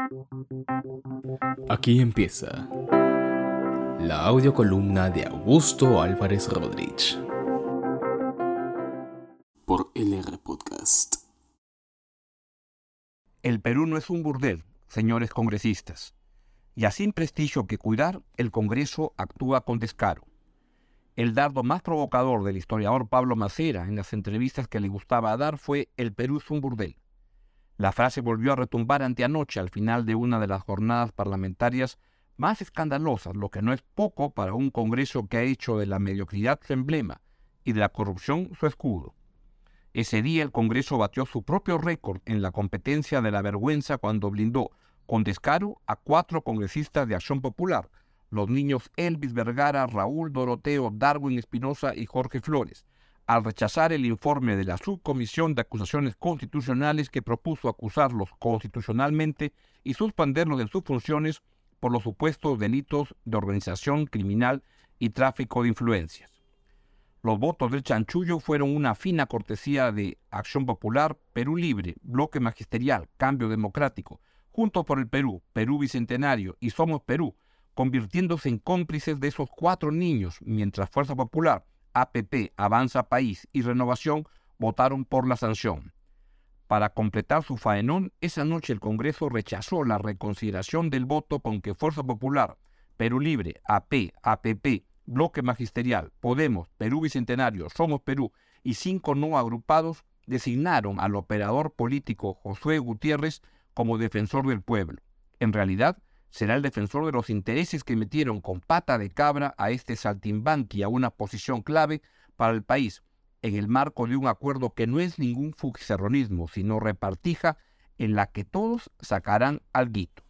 Aquí empieza la audiocolumna de Augusto Álvarez Rodríguez por LR Podcast. El Perú no es un burdel, señores congresistas. Y a sin prestigio que cuidar, el Congreso actúa con descaro. El dardo más provocador del historiador Pablo Macera en las entrevistas que le gustaba dar fue «El Perú es un burdel». La frase volvió a retumbar anteanoche al final de una de las jornadas parlamentarias más escandalosas, lo que no es poco para un Congreso que ha hecho de la mediocridad su emblema y de la corrupción su escudo. Ese día el Congreso batió su propio récord en la competencia de la vergüenza cuando blindó con descaro a 4 congresistas de Acción Popular, los niños Elvis Vergara, Raúl Doroteo, Darwin Espinosa y Jorge Flores, al rechazar el informe de la Subcomisión de Acusaciones Constitucionales que propuso acusarlos constitucionalmente y suspenderlos de sus funciones por los supuestos delitos de organización criminal y tráfico de influencias. Los votos del chanchullo fueron una fina cortesía de Acción Popular, Perú Libre, Bloque Magisterial, Cambio Democrático, Juntos por el Perú, Perú Bicentenario y Somos Perú, convirtiéndose en cómplices de esos 4 niños, mientras Fuerza Popular, APP, Avanza País y Renovación votaron por la sanción. Para completar su faenón, esa noche el Congreso rechazó la reconsideración del voto con que Fuerza Popular, Perú Libre, AP, APP, Bloque Magisterial, Podemos, Perú Bicentenario, Somos Perú y 5 no agrupados designaron al operador político Josué Gutiérrez como defensor del pueblo. En realidad, será el defensor de los intereses que metieron con pata de cabra a este saltimbanqui a una posición clave para el país, en el marco de un acuerdo que no es ningún fuxerronismo, sino repartija en la que todos sacarán alguito.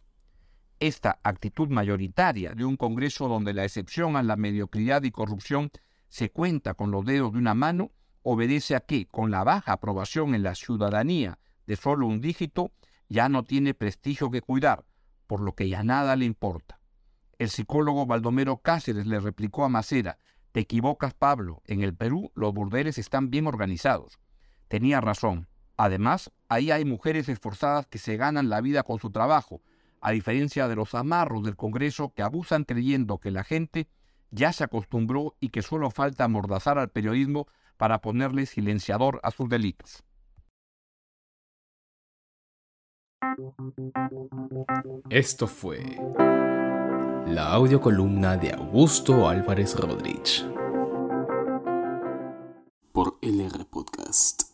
Esta actitud mayoritaria de un Congreso donde la excepción a la mediocridad y corrupción se cuenta con los dedos de una mano, obedece a que, con la baja aprobación en la ciudadanía de solo un dígito, ya no tiene prestigio que cuidar, por lo que ya nada le importa. El psicólogo Baldomero Cáceres le replicó a Macera: «Te equivocas, Pablo, en el Perú los burdeles están bien organizados». Tenía razón. Además, ahí hay mujeres esforzadas que se ganan la vida con su trabajo, a diferencia de los amarros del Congreso que abusan creyendo que la gente ya se acostumbró y que solo falta amordazar al periodismo para ponerle silenciador a sus delitos. Esto fue la audiocolumna de Augusto Álvarez Rodríguez por LR Podcast.